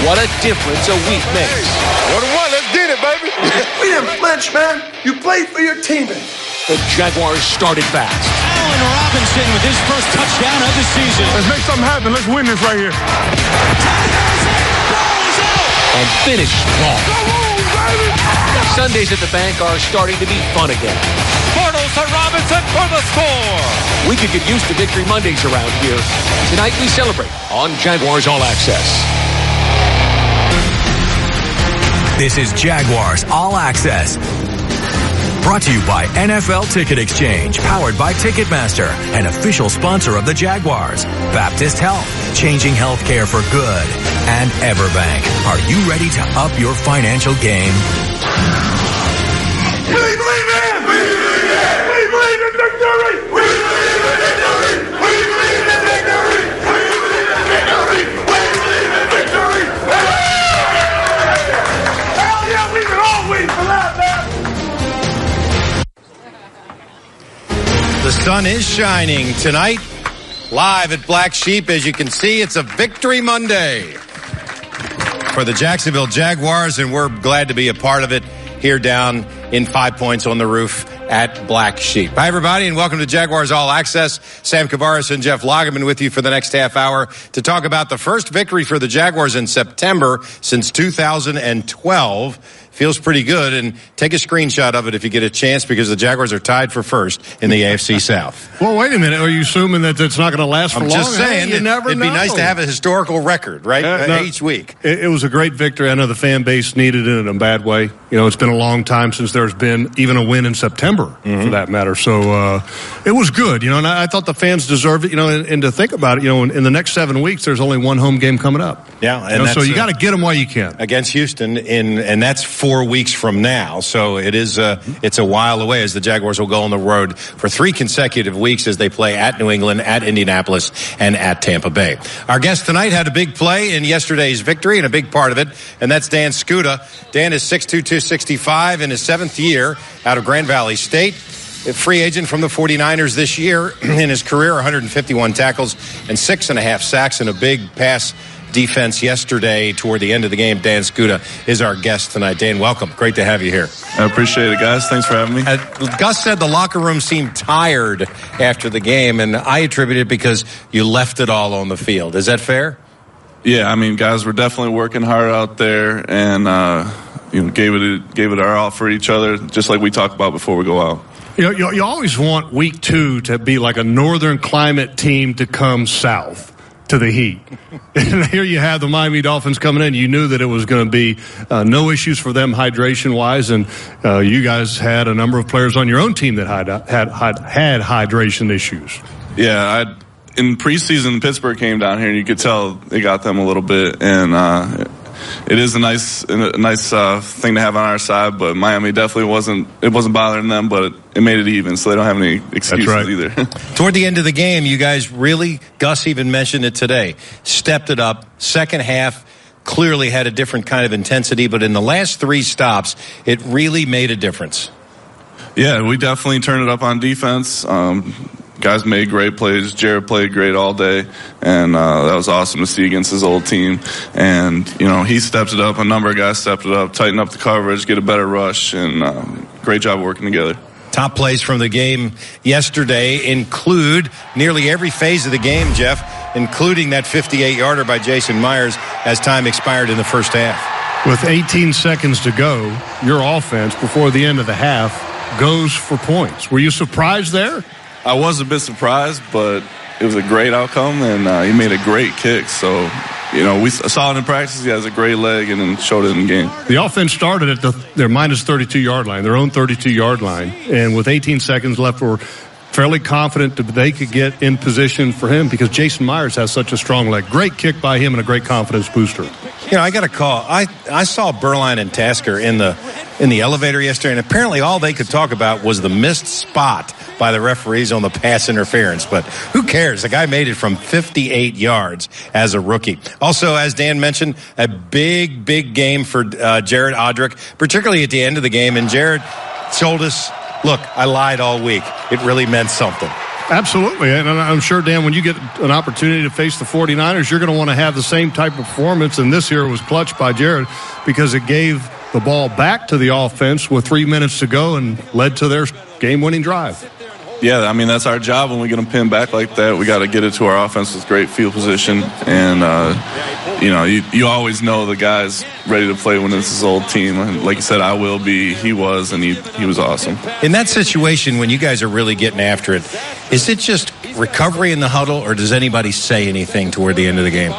What a difference a week makes. 1-1, let's get it, baby. We didn't flinch, man. You played for your teammates. The Jaguars started fast. Allen Robinson with his first touchdown of the season. Let's make something happen. Let's win this right here. And finished strong. Come on, baby. Sundays at the bank are starting to be fun again. Bortles to Robinson for the score. We could get used to Victory Mondays around here. Tonight we celebrate on Jaguars All Access. This is Jaguars All Access. Brought to you by NFL Ticket Exchange, powered by Ticketmaster, an official sponsor of the Jaguars. Baptist Health, changing healthcare for good. And Everbank. Are you ready to up your financial game? We believe in! We believe in! We believe in victory! We believe in victory! We believe in victory! We believe in victory! We believe in victory! Hell yeah, we can all win for that, man! The sun is shining tonight. Live at Black Sheep, as you can see, it's a Victory Monday for the Jacksonville Jaguars, and we're glad to be a part of it here down in 5 Points on the roof at Black Sheep. Hi, everybody, and welcome to Jaguars All Access. Sam Kavaris and Jeff Lageman with you for the next half hour to talk about the first victory for the Jaguars in September since 2012. Feels pretty good, and take a screenshot of it if you get a chance, because the Jaguars are tied for first in the AFC South. Well, wait a minute. Are you assuming that it's not going to last for long? I'm just saying, you never it'd know. be nice to have a historical record, right, each week. It was a great victory. I know the fan base needed it in a bad way. You know, it's been a long time since there's been even a win in September, for that matter. So it was good, you know, and I thought the fans deserved it, you know, and to think about it, you know, in the next 7 weeks, there's only one home game coming up. Yeah. And you know, so you got to get them while you can. Against Houston, and that's 4 weeks from now. So it is it's a while away, as the Jaguars will go on the road for 3 consecutive weeks as they play at New England, at Indianapolis, and at Tampa Bay. Our guest tonight had a big play in yesterday's victory, and a big part of it, and that's Dan Skuta. Dan is 6'2", 265 in his 7th year out of Grand Valley State. A free agent from the 49ers this year. In his career, 151 tackles and 6.5 sacks and a big pass defense yesterday toward the end of the game. Dan Skuta is our guest tonight. Dan, welcome. Great to have you here. I appreciate it, guys. Thanks for having me. Gus said the locker room seemed tired after the game, and I attribute it because you left it all on the field. Is that fair? Yeah, I mean, guys, we're definitely working hard out there, and you know, gave it our all for each other, just like we talked about before we go out. You always want week 2 to be like a northern climate team to come south to the heat. And here you have the Miami Dolphins coming in. You knew that it was going to be no issues for them hydration-wise, and you guys had a number of players on your own team that had hydration issues. Yeah, in preseason, Pittsburgh came down here, and you could tell they got them a little bit, and it is a nice thing to have on our side, but Miami definitely wasn't bothering them, but it made it even, so they don't have any excuses either. Toward the end of the game, you guys really, Gus even mentioned it today, stepped it up. Second half clearly had a different kind of intensity, but in the last 3 stops, it really made a difference. Yeah, we definitely turned it up on defense. Guys made great plays. Jared played great all day, and that was awesome to see against his old team. And, you know, he stepped it up. A number of guys stepped it up, tighten up the coverage, get a better rush, and great job working together. Top plays from the game yesterday include nearly every phase of the game, Jeff, including that 58-yarder by Jason Myers as time expired in the first half. With 18 seconds to go, your offense, before the end of the half, goes for points. Were you surprised there? I was a bit surprised, but it was a great outcome, and he made a great kick. So, you know, we saw it in practice. He has a great leg, and then showed it in the game. The offense started at their minus 32-yard line, their own 32-yard line, and with 18 seconds left, were fairly confident that they could get in position for him because Jason Myers has such a strong leg. Great kick by him and a great confidence booster. You know, I got a call. I saw Berline and Tasker in the elevator yesterday, and apparently all they could talk about was the missed spot by the referees on the pass interference. But who cares? The guy made it from 58 yards as a rookie. Also, as Dan mentioned, a big game for Jared Odrick, particularly at the end of the game. And Jared told us, look, I lied all week. It really meant something. Absolutely. And I'm sure, Dan, when you get an opportunity to face the 49ers, you're going to want to have the same type of performance. And this year was clutched by Jared because it gave the ball back to the offense with 3 minutes to go and led to their game-winning drive. Yeah, I mean, that's our job when we get them pinned back like that. We got to get it to our offense with great field position. And, you always know the guy's ready to play when it's his old team. And like you said, I will be. He was, and he was awesome. In that situation, when you guys are really getting after it, is it just recovery in the huddle, or does anybody say anything toward the end of the game?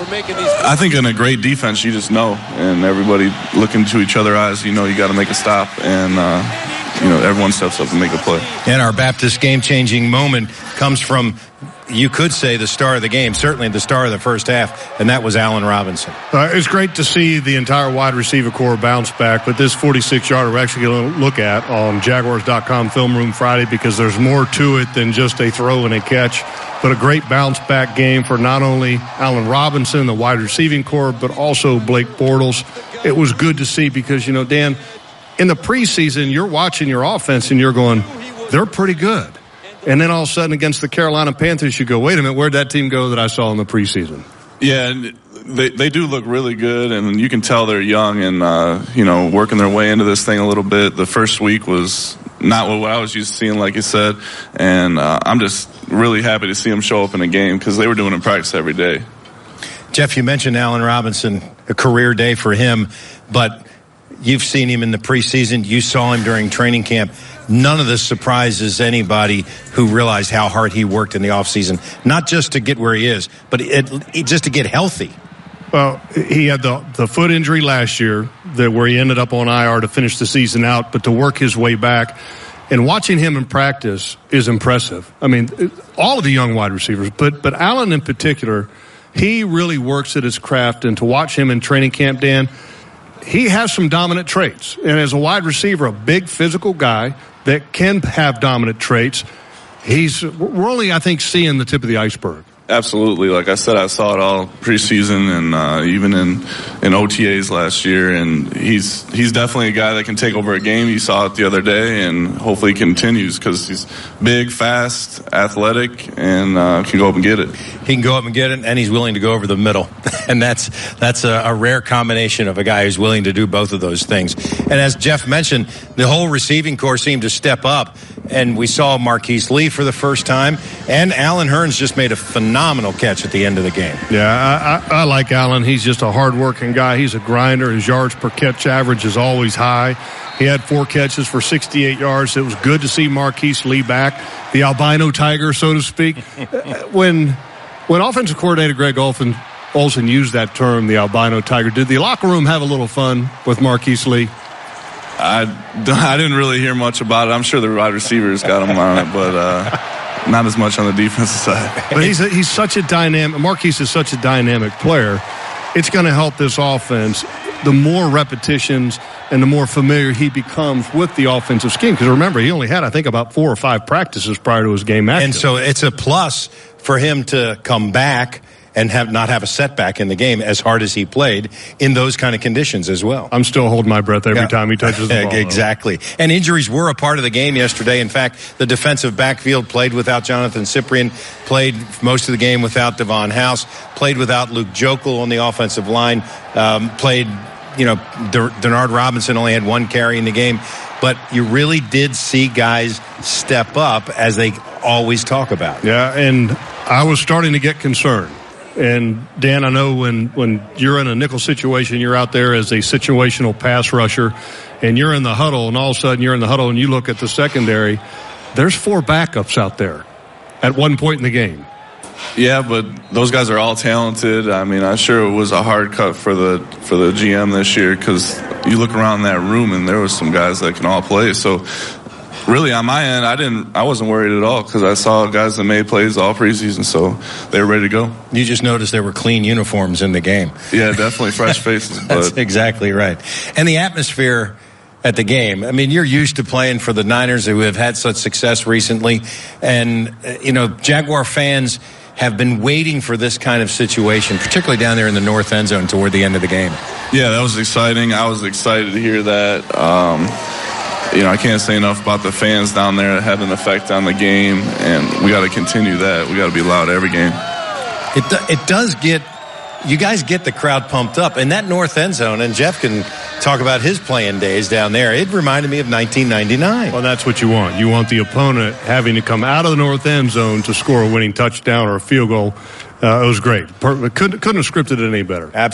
I think in a great defense, you just know. And everybody looking into each other's eyes, you got to make a stop. And, everyone steps up and make a play. And our Baptist game-changing moment comes from, you could say, the star of the game, certainly the star of the first half, and that was Allen Robinson. It's great to see the entire wide receiver core bounce back, but this 46-yarder we're actually going to look at on Jaguars.com Film Room Friday because there's more to it than just a throw and a catch, but a great bounce-back game for not only Allen Robinson, the wide receiving core, but also Blake Bortles. It was good to see because, Dan, in the preseason, you're watching your offense and you're going, they're pretty good. And then all of a sudden against the Carolina Panthers, you go, wait a minute, where'd that team go that I saw in the preseason? Yeah, they do look really good, and you can tell they're young and, working their way into this thing a little bit. The first week was not what I was used to seeing, like you said, and I'm just really happy to see them show up in a game because they were doing it in practice every day. Jeff, you mentioned Allen Robinson, a career day for him, but you've seen him in the preseason. You saw him during training camp. None of this surprises anybody who realized how hard he worked in the offseason, not just to get where he is, but just to get healthy. Well, he had the foot injury last year where he ended up on IR to finish the season out, but to work his way back. And watching him in practice is impressive. I mean, all of the young wide receivers, but Allen in particular, he really works at his craft. And to watch him in training camp, Dan, he has some dominant traits. And as a wide receiver, a big physical guy that can have dominant traits, we're only, I think, seeing the tip of the iceberg. Absolutely. Like I said, I saw it all preseason and even in OTAs last year. And he's definitely a guy that can take over a game. You saw it the other day, and hopefully he continues because he's big, fast, athletic, and can go up and get it. He can go up and get it, and he's willing to go over the middle. And that's a rare combination of a guy who's willing to do both of those things. And as Jeff mentioned, the whole receiving corps seemed to step up. And we saw Marquise Lee for the first time, and Allen Hurns just made a phenomenal catch at the end of the game. Yeah, I like Allen. He's just a hard-working guy. He's a grinder. His yards per catch average is always high. He had 4 catches for 68 yards. It was good to see Marquise Lee back, the albino tiger, so to speak. When offensive coordinator Greg Olsen used that term, the albino tiger, did the locker room have a little fun with Marquise Lee? I didn't really hear much about it. I'm sure the wide receivers got him on it, but not as much on the defensive side. But he's such a dynamic. Marquise is such a dynamic player. It's going to help this offense. The more repetitions and the more familiar he becomes with the offensive scheme. Because remember, he only had, I think, about 4 or 5 practices prior to his game action. And so it's a plus for him to come back and not have a setback in the game as hard as he played in those kind of conditions as well. I'm still holding my breath every time he touches the ball. Exactly. And injuries were a part of the game yesterday. In fact, the defensive backfield played without Jonathan Cyprien, played most of the game without Devon House, played without Luke Jokel on the offensive line, played, Denard Robinson only had 1 carry in the game. But you really did see guys step up as they always talk about. Yeah, and I was starting to get concerned. And, Dan, I know when you're in a nickel situation, you're out there as a situational pass rusher, and you're in the huddle, and all of a sudden you're in the huddle and you look at the secondary, there's 4 backups out there at one point in the game. Yeah, but those guys are all talented. I mean, I'm sure it was a hard cut for the GM this year because you look around that room and there was some guys that can all play. So really, on my end, I wasn't worried at all because I saw guys that made plays all preseason, so they were ready to go. You just noticed there were clean uniforms in the game. Yeah, definitely fresh faces. That's exactly right. And the atmosphere at the game. I mean, you're used to playing for the Niners who have had such success recently, and Jaguar fans have been waiting for this kind of situation, particularly down there in the north end zone toward the end of the game. Yeah, that was exciting. I was excited to hear that. I can't say enough about the fans down there having an effect on the game, and we got to continue that. We got to be loud every game. It does get, you guys get the crowd pumped up. And that north end zone, and Jeff can talk about his playing days down there, it reminded me of 1999. Well, that's what you want. You want the opponent having to come out of the north end zone to score a winning touchdown or a field goal. It was great. Couldn't have scripted it any better.